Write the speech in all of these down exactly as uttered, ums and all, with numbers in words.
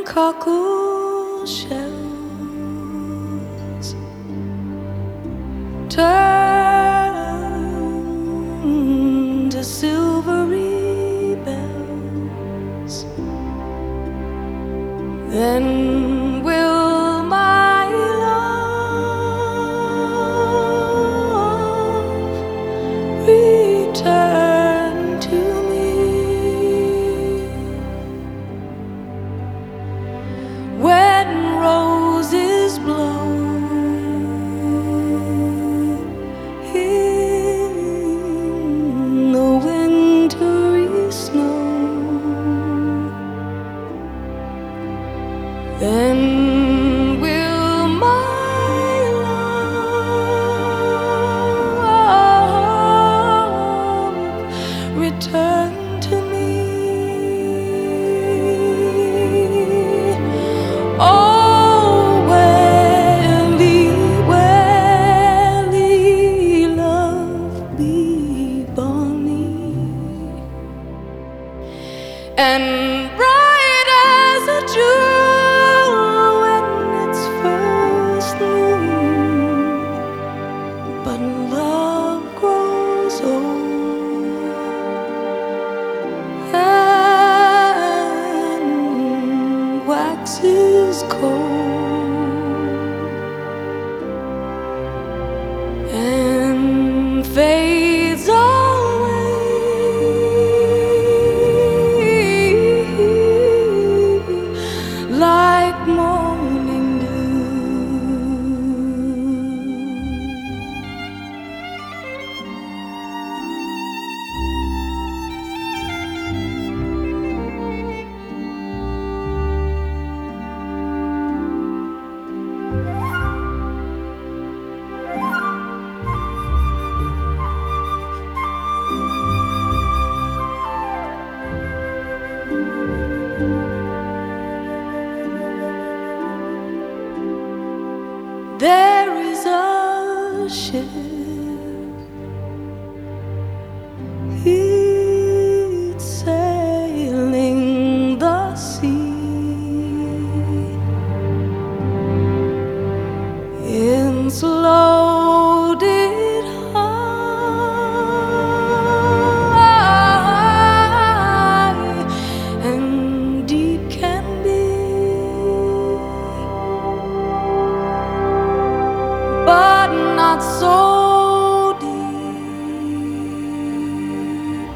cockle shells turn to silvery bells, then will my love return to me. When roses blow in the wintry snow, then will my love return to me. Oh, welly, welly, love be bonny and bright as a jewel when it's first new. But love grows old and waxes cold and fades away like morning dew. There is a ship, it's sailing the sea in loaded high and deep can be, but not so deep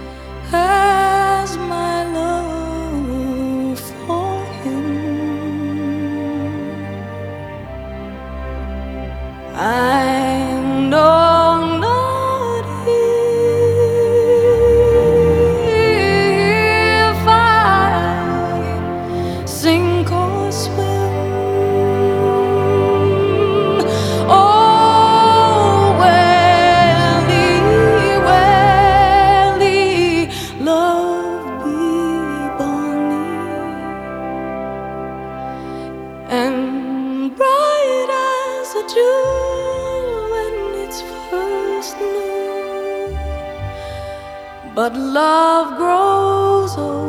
as my love for him. I know not if I sink or swim. Oh, welly, welly, love be bonny and bright as a jewel when it's first new. But love grows old